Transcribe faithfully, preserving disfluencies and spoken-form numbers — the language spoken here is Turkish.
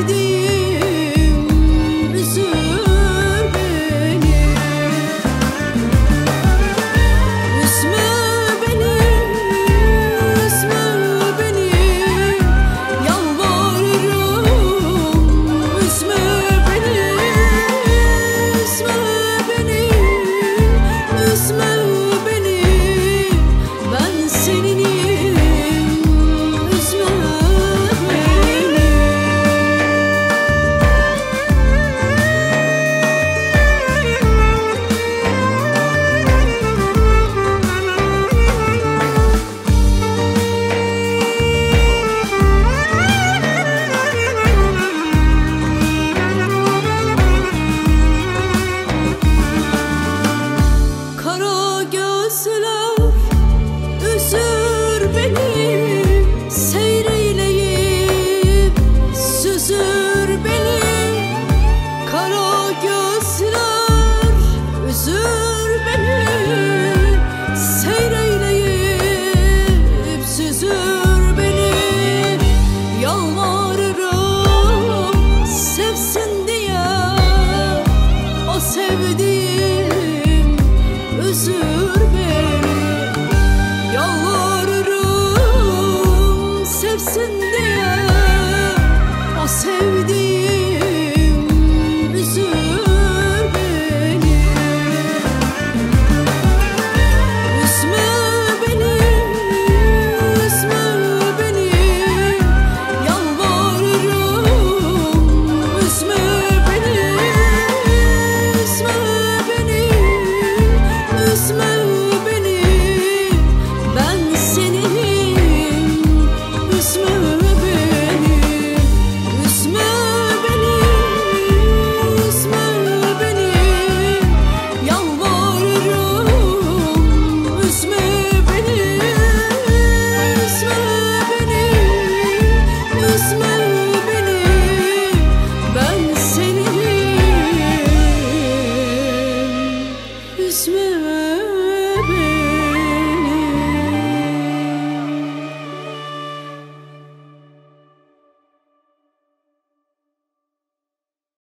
sevdiğim üzür beni. Üzme beni, üzme beni, yalvarırım. Üzme beni, üzme beni, üzme beni, ben seninim. Üzme beni. Kara gözler üzür beni, seyreyleyip süzür beni. Kara gözler üzür beni, seyreyleyip süzür beni. Yalvarırım sevsin diye o sevdiğim üzür beni. Yalvarırım sevsin diye o sevdiğim üzür beni. Üzme beni, üzme beni, yalvarırım. Üzme beni, üzme beni, üzme beni, ben seninim. Üzme beni, üzme beni, üzme beni, yalvarırım. Üzme beni, üzme beni, üzme beni, ben seninim. Üzme